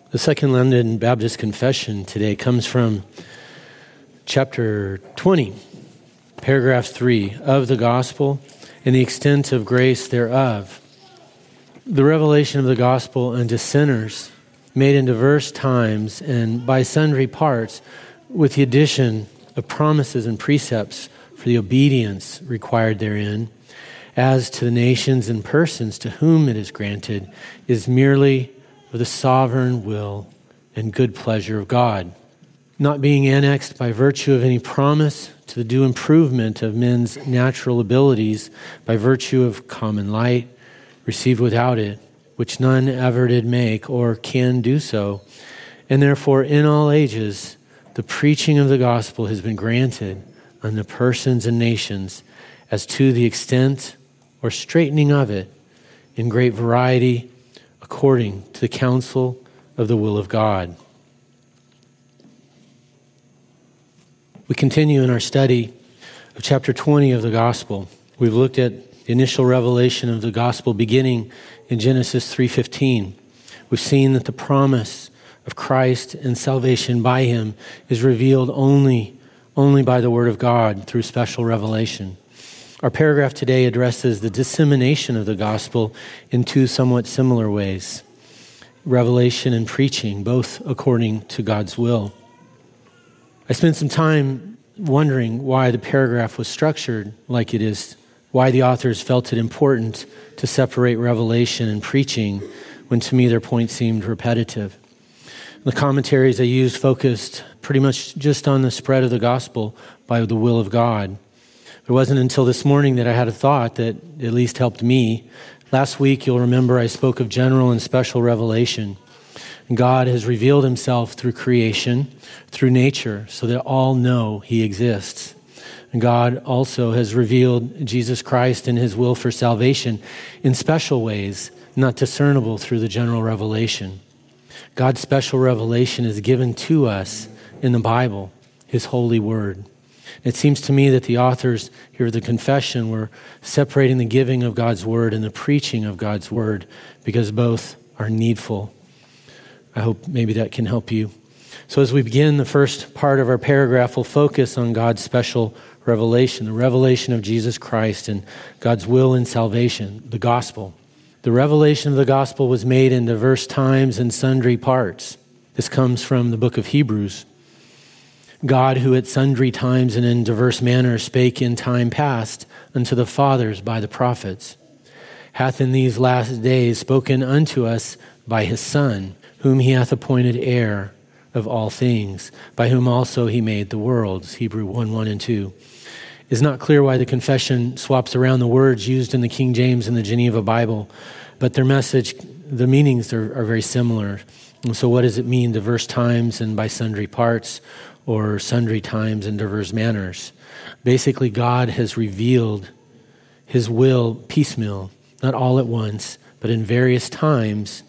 The Second London Baptist Confession today comes from chapter 20, paragraph 3, of the gospel and the extent of grace thereof. The revelation of the gospel unto sinners, made in diverse times and by sundry parts, with the addition of promises and precepts for the obedience required therein, as to the nations and persons to whom it is granted, is merely of the sovereign will and good pleasure of God, not being annexed by virtue of any promise to the due improvement of men's natural abilities by virtue of common light, received without it, which none ever did make or can do so. And therefore in all ages the preaching of the gospel has been granted unto persons and nations as to the extent or straightening of it in great variety, according to the counsel of the will of God. We continue in our study of chapter 20 of the gospel. We've looked at the initial revelation of the gospel beginning in Genesis 3:15. We've seen that the promise of Christ and salvation by him is revealed only by the word of God through special revelation. Our paragraph today addresses the dissemination of the gospel in two somewhat similar ways: revelation and preaching, both according to God's will. I spent some time wondering why the paragraph was structured like it is, why the authors felt it important to separate revelation and preaching when to me their point seemed repetitive. The commentaries I used focused pretty much just on the spread of the gospel by the will of God. It wasn't until this morning that I had a thought that at least helped me. Last week, you'll remember I spoke of general and special revelation. God has revealed himself through creation, through nature, so that all know he exists. And God also has revealed Jesus Christ and his will for salvation in special ways, not discernible through the general revelation. God's special revelation is given to us in the Bible, his holy word. It seems to me that the authors here of the confession were separating the giving of God's word and the preaching of God's word because both are needful. I hope maybe that can help you. So as we begin, the first part of our paragraph will focus on God's special revelation, the revelation of Jesus Christ and God's will in salvation, the gospel. The revelation of the gospel was made in diverse times and sundry parts. This comes from the book of Hebrews. God, who at sundry times and in diverse manners spake in time past unto the fathers by the prophets, hath in these last days spoken unto us by his Son, whom he hath appointed heir of all things, by whom also he made the worlds. Hebrews 1:1 and 2. It's not clear why the confession swaps around the words used in the King James and the Geneva Bible, but their message, the meanings are very similar. And so what does it mean, diverse times and by sundry parts, or sundry times in diverse manners? Basically, God has revealed his will piecemeal, not all at once, but in various times,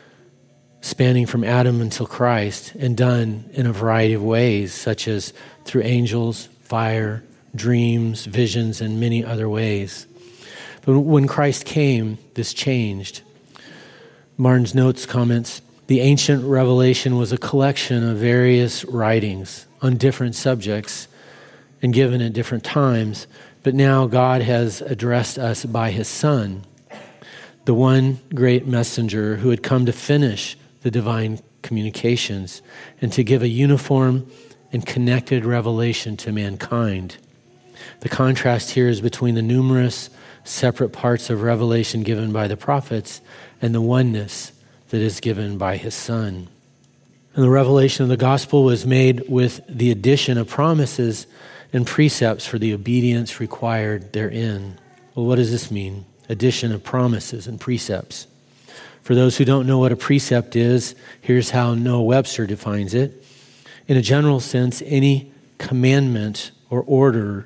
spanning from Adam until Christ, and done in a variety of ways, such as through angels, fire, dreams, visions, and many other ways. But when Christ came, this changed. Martin's Notes comments, the ancient revelation was a collection of various writings on different subjects and given at different times, but now God has addressed us by his Son, the one great messenger who had come to finish the divine communications and to give a uniform and connected revelation to mankind. The contrast here is between the numerous separate parts of revelation given by the prophets and the oneness that is given by his Son. And the revelation of the gospel was made with the addition of promises and precepts for the obedience required therein. Well, what does this mean? Addition of promises and precepts. For those who don't know what a precept is, here's how Noah Webster defines it. In a general sense, any commandment or order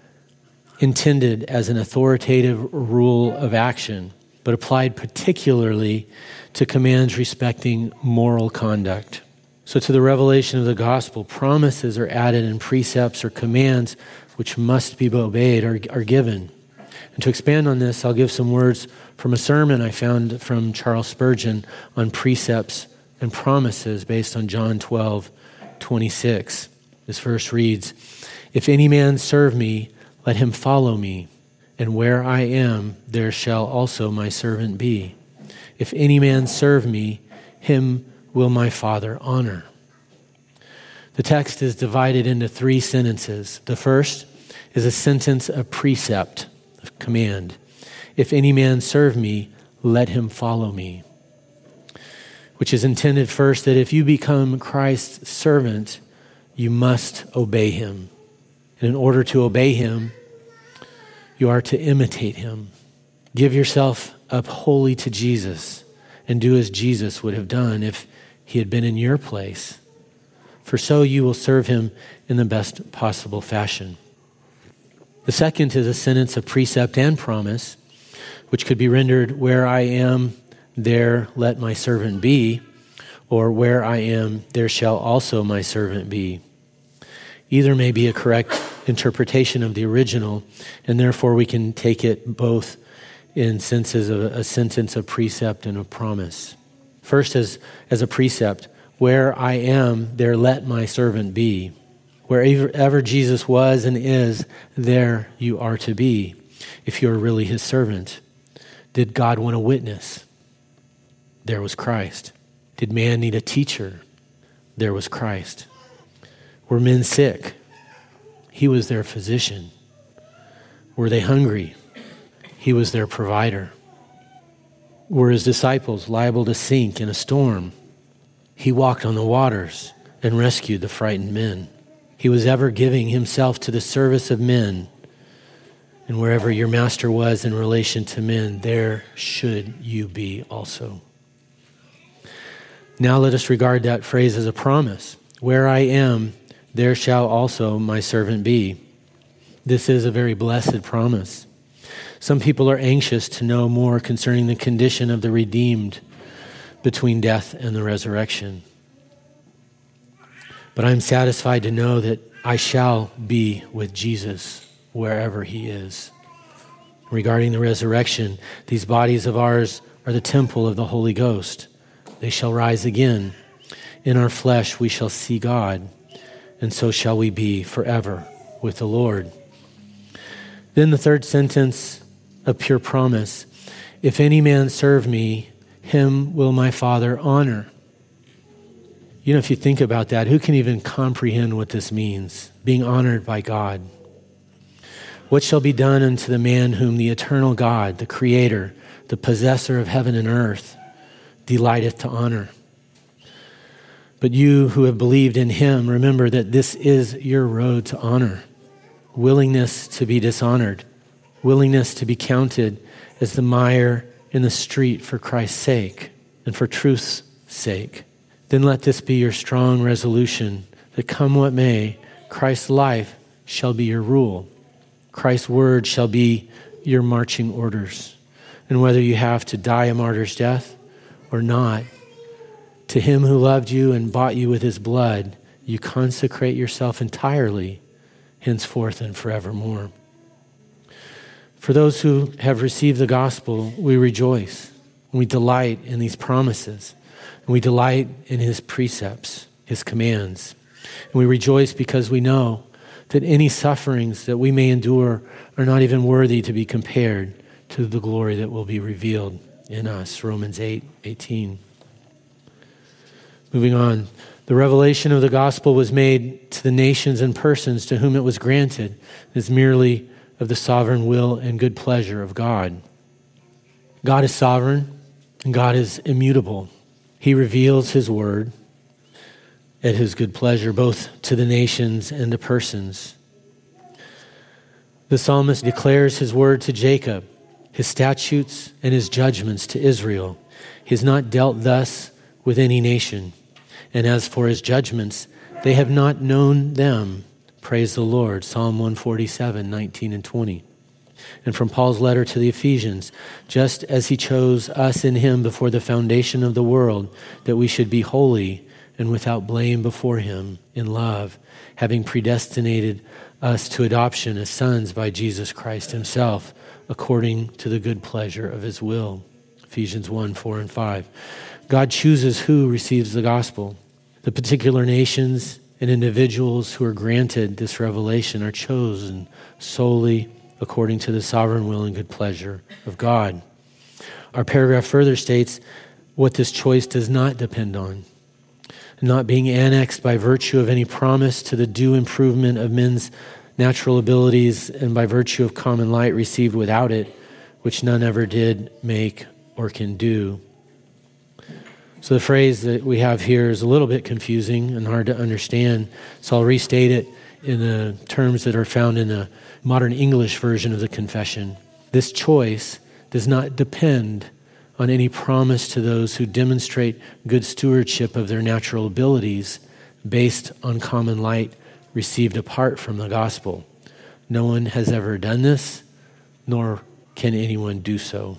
intended as an authoritative rule of action, but applied particularly to commands respecting moral conduct. So to the revelation of the gospel, promises are added and precepts or commands which must be obeyed are given. And to expand on this, I'll give some words from a sermon I found from Charles Spurgeon on precepts and promises based on John 12:26. This verse reads, "If any man serve me, let him follow me, and where I am, there shall also my servant be. If any man serve me, him will my Father honor." The text is divided into 3 sentences. The first is a sentence of precept, of command. "If any man serve me, let him follow me," which is intended first that if you become Christ's servant, you must obey him. And in order to obey him, you are to imitate him. Give yourself up wholly to Jesus and do as Jesus would have done if he had been in your place. For so you will serve him in the best possible fashion. The second is a sentence of precept and promise, which could be rendered, "Where I am, there let my servant be," or "Where I am, there shall also my servant be." Either may be a correct interpretation of the original, and therefore we can take it both in senses of a sentence of precept and of promise. First, as a precept, "Where I am, there let my servant be." Wherever Jesus was and is, there you are to be, if you are really his servant. Did God want a witness? There was Christ. Did man need a teacher? There was Christ. Were men sick? He was their physician. Were they hungry? He was their provider. Were his disciples liable to sink in a storm? He walked on the waters and rescued the frightened men. He was ever giving himself to the service of men. And wherever your master was in relation to men, there should you be also. Now let us regard that phrase as a promise. "Where I am, there shall also my servant be." This is a very blessed promise. Some people are anxious to know more concerning the condition of the redeemed between death and the resurrection. But I'm satisfied to know that I shall be with Jesus wherever he is. Regarding the resurrection, these bodies of ours are the temple of the Holy Ghost. They shall rise again. In our flesh we shall see God, and so shall we be forever with the Lord. Then the third sentence of pure promise, "If any man serve me, him will my Father honor." You know, if you think about that, who can even comprehend what this means? Being honored by God. "What shall be done unto the man whom the eternal God, the Creator, the possessor of heaven and earth, delighteth to honor? But you who have believed in him, remember that this is your road to honor. Willingness to be dishonored. Willingness to be counted as the mire in the street for Christ's sake and for truth's sake. Then let this be your strong resolution that come what may, Christ's life shall be your rule. Christ's word shall be your marching orders. And whether you have to die a martyr's death or not, to him who loved you and bought you with his blood, you consecrate yourself entirely, henceforth and forevermore." For those who have received the gospel, we rejoice. And we delight in these promises. And we delight in his precepts, his commands. And we rejoice because we know that any sufferings that we may endure are not even worthy to be compared to the glory that will be revealed in us. Romans 8:18. Moving on. The revelation of the gospel was made to the nations and persons to whom it was granted. It is merely of the sovereign will and good pleasure of God. God is sovereign and God is immutable. He reveals his word at his good pleasure, both to the nations and to persons. The psalmist declares his word to Jacob, his statutes and his judgments to Israel. He has not dealt thus with any nation. And as for his judgments, they have not known them. Praise the Lord. Psalm 147, 19 and 20. And from Paul's letter to the Ephesians, just as he chose us in him before the foundation of the world, that we should be holy and without blame before him in love, having predestinated us to adoption as sons by Jesus Christ himself, according to the good pleasure of his will. Ephesians 1, 4 and 5. God chooses who receives the gospel. The particular nations and individuals who are granted this revelation are chosen solely according to the sovereign will and good pleasure of God. Our paragraph further states what this choice does not depend on. Not being annexed by virtue of any promise to the due improvement of men's natural abilities and by virtue of common light received without it, which none ever did make or can do. So the phrase that we have here is a little bit confusing and hard to understand. So I'll restate it in the terms that are found in the modern English version of the confession. This choice does not depend on any promise to those who demonstrate good stewardship of their natural abilities based on common light received apart from the gospel. No one has ever done this, nor can anyone do so.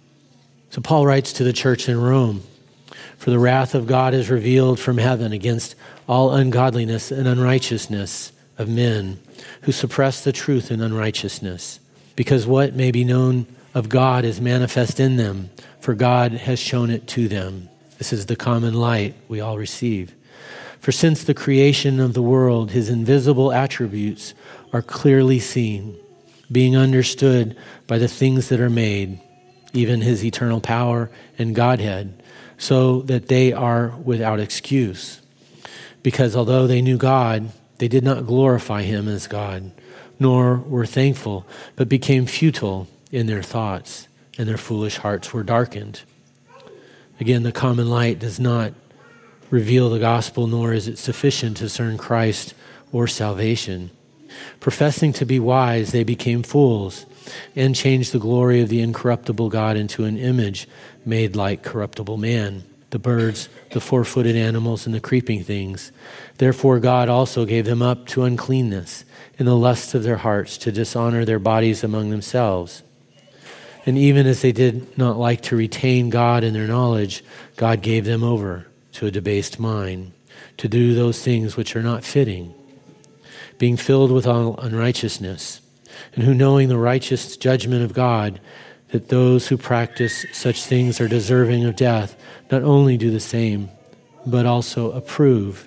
So Paul writes to the church in Rome, "For the wrath of God is revealed from heaven against all ungodliness and unrighteousness of men who suppress the truth in unrighteousness, because what may be known of God is manifest in them, for God has shown it to them." This is the common light we all receive. "For since the creation of the world, his invisible attributes are clearly seen, being understood by the things that are made, even his eternal power and Godhead, so that they are without excuse. Because although they knew God, they did not glorify him as God, nor were thankful, but became futile in their thoughts, and their foolish hearts were darkened." Again, the common light does not reveal the gospel, nor is it sufficient to discern Christ or salvation. Professing to be wise, they became fools and changed the glory of the incorruptible God into an image made like corruptible man, the birds, the four-footed animals, and the creeping things. Therefore God also gave them up to uncleanness in the lusts of their hearts, to dishonor their bodies among themselves. And even as they did not like to retain God in their knowledge, God gave them over to a debased mind, to do those things which are not fitting, being filled with all unrighteousness, and who, knowing the righteous judgment of God, that those who practice such things are deserving of death, not only do the same, but also approve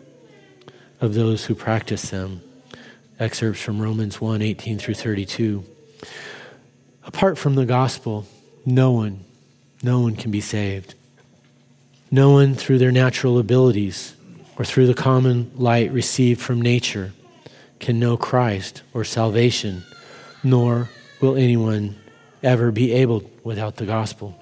of those who practice them. Excerpts from Romans 1:18 through 32. Apart from the gospel, no one can be saved. No one through their natural abilities or through the common light received from nature can know Christ or salvation, nor will anyone ever be able without the gospel.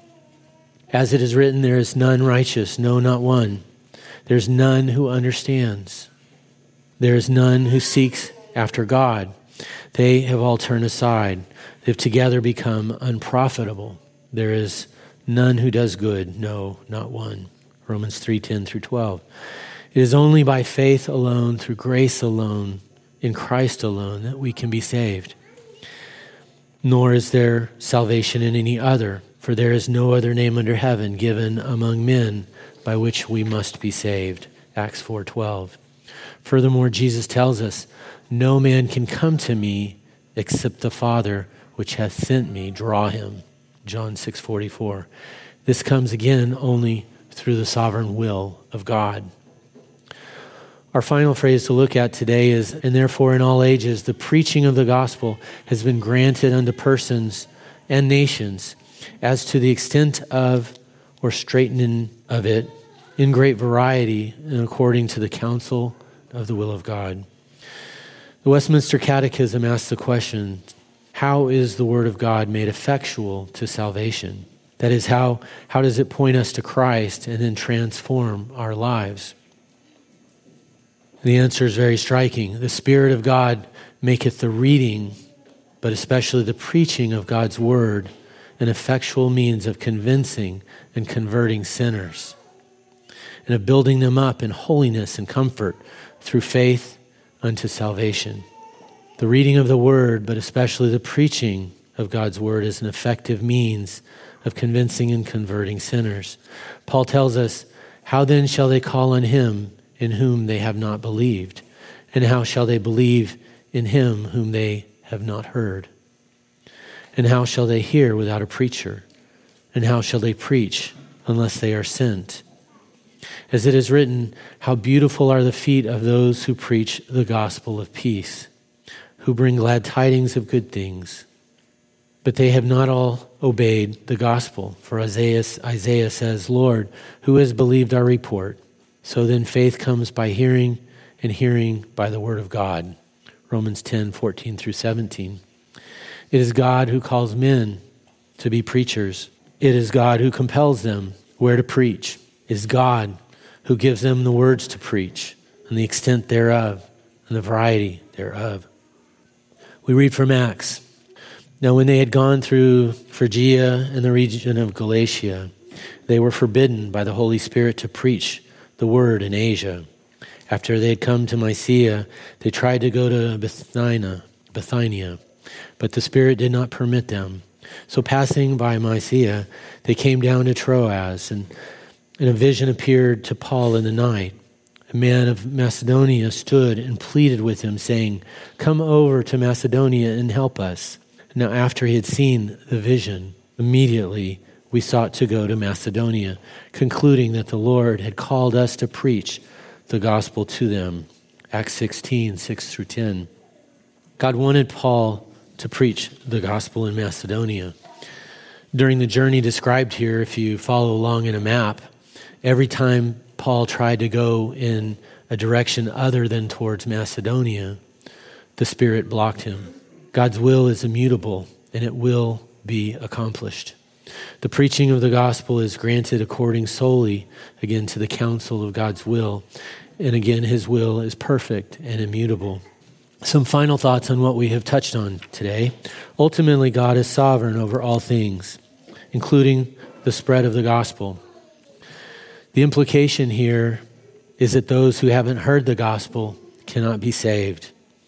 As it is written, there is none righteous, no, not one. There is none who understands. There is none who seeks after God. They have all turned aside. They've together become unprofitable. There is none who does good, no, not one. Romans 3:10 through 12. It is only by faith alone, through grace alone, in Christ alone, that we can be saved. Nor is there salvation in any other, for there is no other name under heaven given among men by which we must be saved. Acts 4:12. Furthermore, Jesus tells us, "No man can come to me except the Father which hath sent me draw him." John 6:44. This comes again only through the sovereign will of God. Our final phrase to look at today is, "And therefore in all ages the preaching of the gospel has been granted unto persons and nations, as to the extent of or straightening of it, in great variety and according to the counsel of the will of God." The Westminster Catechism asks the question, how is the word of God made effectual to salvation? That is, how does it point us to Christ and then transform our lives? The answer is very striking. The Spirit of God maketh the reading, but especially the preaching of God's word, an effectual means of convincing and converting sinners, and of building them up in holiness and comfort through faith unto salvation. The reading of the word, but especially the preaching of God's word, is an effective means of convincing and converting sinners. Paul tells us, "How then shall they call on him in whom they have not believed? And how shall they believe in him whom they have not heard? And how shall they hear without a preacher? And how shall they preach unless they are sent?" As it is written, how beautiful are the feet of those who preach the gospel of peace, who bring glad tidings of good things. But they have not all obeyed the gospel. For Isaiah says, Lord, who has believed our report? So then faith comes by hearing, and hearing by the word of God. Romans 10:14-17. It is God who calls men to be preachers. It is God who compels them where to preach. It is God who gives them the words to preach and the extent thereof and the variety thereof. We read from Acts. Now when they had gone through Phrygia and the region of Galatia, they were forbidden by the Holy Spirit to preach the word in Asia. After they had come to Mysia, they tried to go to Bithynia, but the Spirit did not permit them. So passing by Mysia, they came down to Troas, and a vision appeared to Paul in the night. A man of Macedonia stood and pleaded with him, saying, "Come over to Macedonia and help us." Now after he had seen the vision, immediately we sought to go to Macedonia, concluding that the Lord had called us to preach the gospel to them. Acts 16:6-10. God wanted Paul to preach the gospel in Macedonia. During the journey described here, if you follow along in a map, every time Paul tried to go in a direction other than towards Macedonia, the Spirit blocked him. God's will is immutable, and it will be accomplished. The preaching of the gospel is granted according solely, again, to the counsel of God's will. And again, his will is perfect and immutable. Some final thoughts on what we have touched on today. Ultimately, God is sovereign over all things, including the spread of the gospel. The implication here is that those who haven't heard the gospel cannot be saved.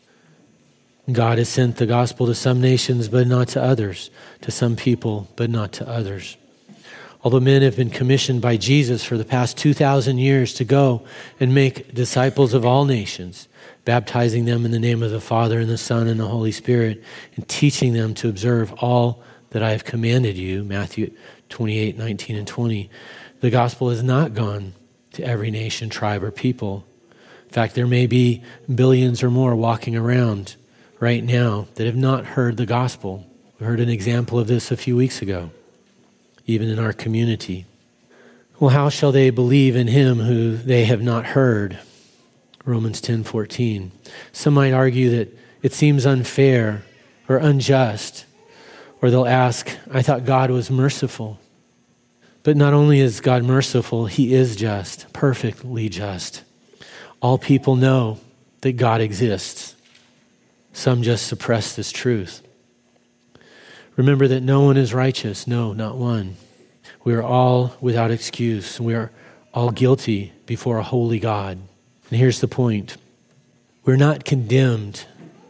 God has sent the gospel to some nations, but not to others, to some people, but not to others. Although men have been commissioned by Jesus for the past 2,000 years to go and make disciples of all nations, baptizing them in the name of the Father and the Son and the Holy Spirit, and teaching them to observe all that I have commanded you, Matthew 28:19-20, the gospel has not gone to every nation, tribe, or people. In fact, there may be billions or more walking around right now that have not heard the gospel. We heard an example of this a few weeks ago, even in our community. Well, how shall they believe in him who they have not heard? Romans 10:14. Some might argue that it seems unfair or unjust, or they'll ask, I thought God was merciful. But not only is God merciful, he is just, perfectly just. All people know that God exists. Some just suppress this truth. Remember that no one is righteous, no, not one. We are all without excuse. We are all guilty before a holy God. And here's the point. We're not condemned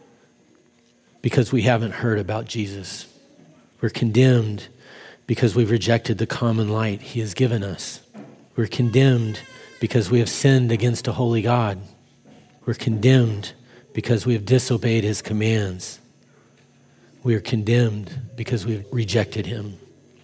because we haven't heard about Jesus. We're condemned because we've rejected the common light he has given us. We're condemned because we have sinned against a holy God. We're condemned because we have disobeyed his commands. We are condemned because we've rejected him.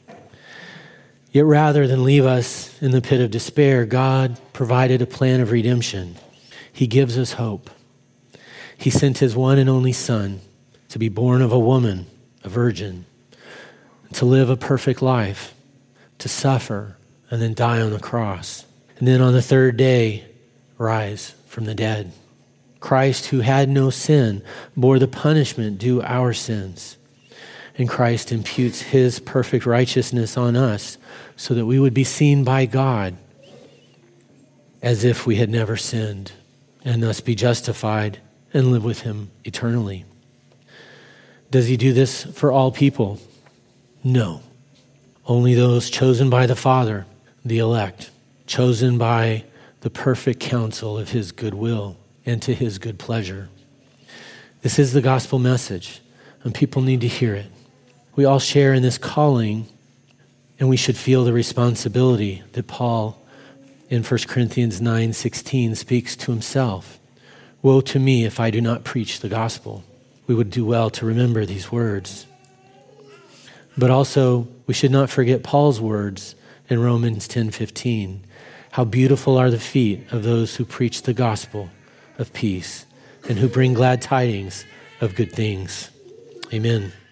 Yet rather than leave us in the pit of despair, God provided a plan of redemption. He gives us hope. He sent his one and only Son to be born of a woman, a virgin, to live a perfect life, to suffer, and then die on the cross. And then on the third day, rise from the dead. Christ, who had no sin, bore the punishment due our sins. And Christ imputes his perfect righteousness on us so that we would be seen by God as if we had never sinned, and thus be justified and live with him eternally. Does he do this for all people? No. Only those chosen by the Father, the elect, chosen by the perfect counsel of his good will and to his good pleasure. This is the gospel message, and people need to hear it. We all share in this calling, and we should feel the responsibility that Paul in 1 Corinthians 9:16 speaks to himself. Woe to me if I do not preach the gospel. We would do well to remember these words. But also, we should not forget Paul's words in Romans 10:15. How beautiful are the feet of those who preach the gospel of peace and who bring glad tidings of good things. Amen.